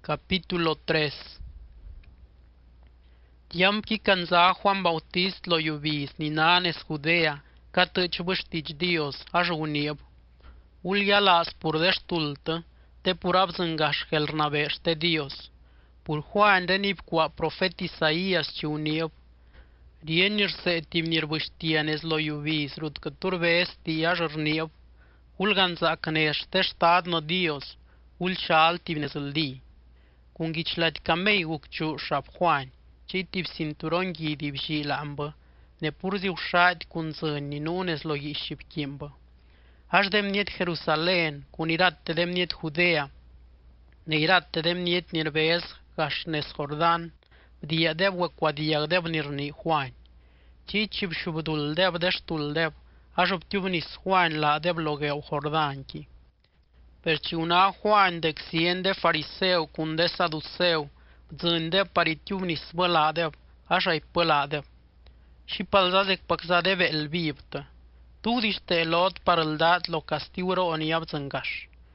Capítulo 3. Tiam ki canza Juan Bautist lo iubis ni nanes Judea, ca tăci vâștici Dios, ajunieb. Ulia las pur destultă, te purab zângaș helnavește Dios. Pur Juan renib qua profet Isaias ci unieb. Rienir se timnir vâștianes lo iubis, rut că turve esti ajărnieb. Ul ganza cănește stadno Dios, ul șal timnes îl di. Cunghici camei ucciu șap Juan, cei tip cinturon ghidib și lambă, ne purziu șad cun zâni, nunes lo ghiship chimbă. Aș demniet Jerusalem, cun irat te demniet Judea, ne irat te demniet nirvez, gaș nesjordan, dia deb qua dia deb nirni Juan. Cei cip șubdul deb destul deb, aș obtiuvnis Juan la deb logeu Jordanchi. Perci una Juan de xien de fariseu cun de saduceu, zânde paritiuvnis băladeb, așa-i păladeb. Și palzazec păczadeb el bibtă. Tu diște lot parıldat lo castiuro oniab zângaș.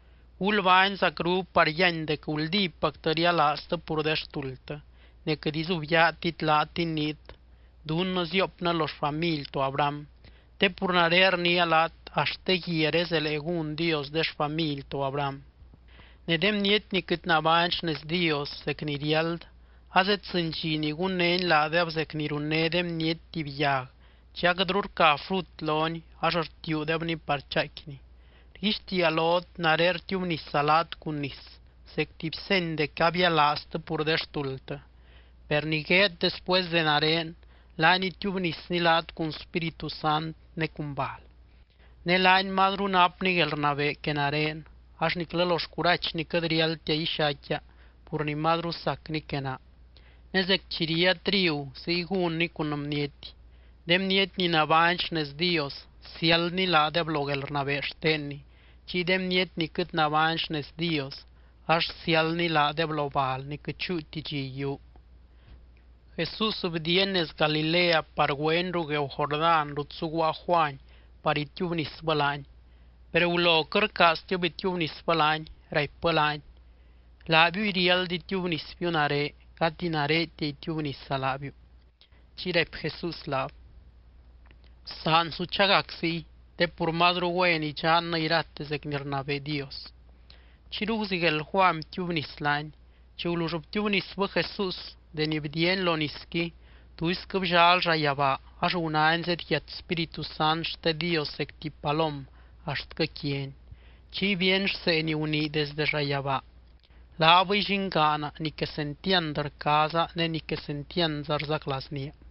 Ul vain zacru parian de cul di păctăria lastă purdestultă, necât izuviatit la tinit, dun ziopnă los famil to Abram, te purnarer nia lat aște hieres elegun Dios des famil to Abram. Nedem niet nicât navanci nes Dios secniriald, azet sânci nigun nen la adeab secnirun nedem niet tibiag, cea gădrur ca frut loni, așor tiu deb ni parceachni. Riștia lot narer tiu ni salat cun nis, sectipsen de cabia lastă purdestultă. Perniget después de naren, lani tiu ni snilat cun Spiritu Sant necumbal. Ne lani madru napni gelnave que naren, aș niclă los curaci ni cădrial te ishacha, pur ni madru sac ni kena. Ne zecciria triu, se igun ni cunam nieti. Dem niet ni navanci nes Dios, sial ni la de blogel nave șteni, ci dem niet ni cât navanci nes Dios, aș sial ni la de blobal ni căciu tigi iu. Jesus subdienes Galilea parguenru geu Jordan rutsugua Juan, paritiuvnis bălani. Pereulo cărcas tiubitiuvnis bălani, rai pălani. Labiu irial ditiuvnis pionare, catinare tiuvnis salabiu. Ci rep Jesus lab. San su chagaxi, te pur madru weni chan nairate zeknirnave Dios. Ci ruzigel Juan tiuvnis lani, ci ulujup tiuvnis bă Jesus, de nibdien lo niski, tu iscăp jal jaiava, aș una enzet iat Spiritu Sant ște Dios secti palom, așt că chien. Ci bien se ni uni desde jaiava. La avui jingana, ni que sentian dar casa, ne ni que sentian zarzak lasnia.